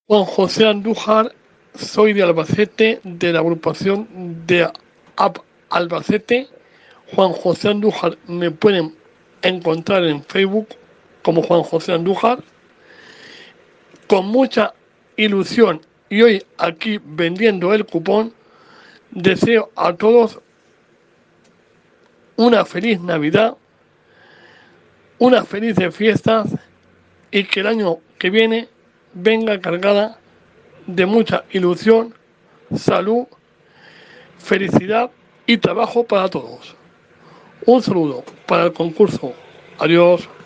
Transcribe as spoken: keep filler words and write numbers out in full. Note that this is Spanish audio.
Juan José Andújar, soy de Albacete, de la agrupación de A P Albacete. Juan José Andújar, me pueden encontrar en Facebook como Juan José Andújar, con mucha ilusión y hoy aquí vendiendo el cupón. Deseo a todos una feliz Navidad, unas felices fiestas y que el año que viene venga cargada de mucha ilusión, salud, felicidad y trabajo para todos. Un saludo para el concurso. Adiós.